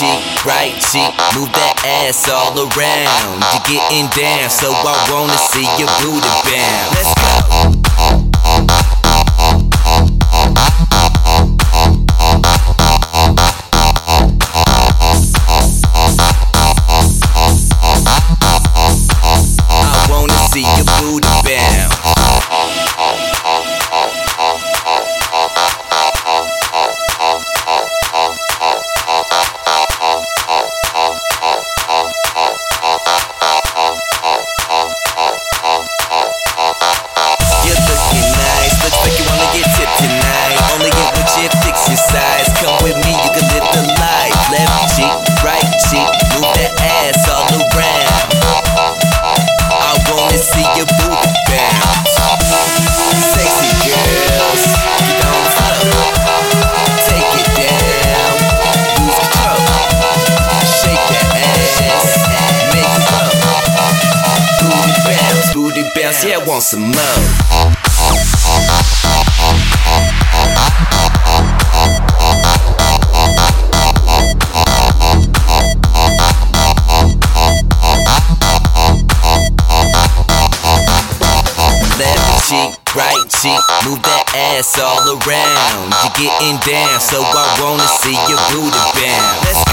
cheek, right cheek, move that ass all around. You're getting down, so I wanna see your booty bounce. Let's go. See your booty bounce. You're looking nice, looks like you wanna get tipped tonight. Only get what you fix your size. Come with me, you can live the life. Left cheek, right cheek, move that ass all around. I wanna see your booty bounce. Sexy girls, get on the floor. Take it down, lose control. Shake that ass, make it go. Booty bounce, yeah, I want some more. Right cheek, move that ass all around. You're getting down, so I wanna see your booty bounce. Let's